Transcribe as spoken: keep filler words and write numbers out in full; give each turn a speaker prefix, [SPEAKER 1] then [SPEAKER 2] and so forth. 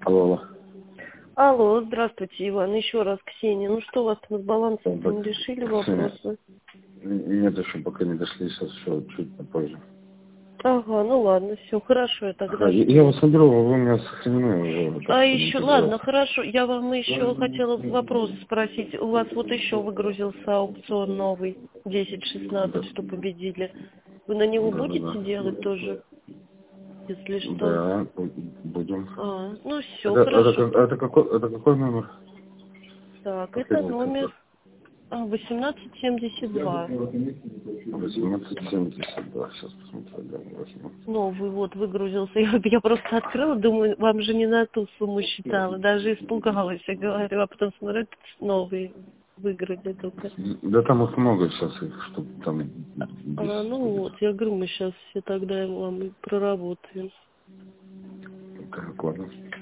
[SPEAKER 1] Алло.
[SPEAKER 2] Алло, здравствуйте, Иван. Еще раз, Ксения. Ну что у вас там с балансом?
[SPEAKER 1] Да,
[SPEAKER 2] Не решили
[SPEAKER 1] Ксения,
[SPEAKER 2] вопросы?
[SPEAKER 1] Нет, еще пока не дошли, сейчас все чуть попозже.
[SPEAKER 2] Ага, ну ладно, все, хорошо, я тогда
[SPEAKER 1] Ага, я,
[SPEAKER 2] жду.
[SPEAKER 1] я вас наберу, вы у меня сохранены уже.
[SPEAKER 2] А еще, ладно, хорошо, я вам еще хотела вопрос спросить. У вас вот еще выгрузился аукцион новый, десять шестнадцать, что победили. Вы на него
[SPEAKER 1] Да, да,
[SPEAKER 2] будете
[SPEAKER 1] да.
[SPEAKER 2] делать тоже, если что?
[SPEAKER 1] Да, бу- будем.
[SPEAKER 2] А, ну все,
[SPEAKER 1] Это, это,
[SPEAKER 2] хорошо.
[SPEAKER 1] как- это, какой, это какой номер?
[SPEAKER 2] Так, это
[SPEAKER 1] Последний
[SPEAKER 2] номер
[SPEAKER 1] цифр.
[SPEAKER 2] а, восемнадцать семьдесят два.
[SPEAKER 1] восемнадцать семьдесят два. Сейчас посмотрю, да, возьму.
[SPEAKER 2] Новый вот выгрузился. Я, я просто открыла, думаю, вам же не на ту сумму считала. Даже испугалась, я говорю, а потом смотрю, это новый выгрузили только.
[SPEAKER 1] Да там их много сейчас, их, чтобы там
[SPEAKER 2] А,
[SPEAKER 1] десять
[SPEAKER 2] ну
[SPEAKER 1] будет.
[SPEAKER 2] вот, я говорю, мы сейчас все тогда вам и проработаем.
[SPEAKER 1] Так, ладно.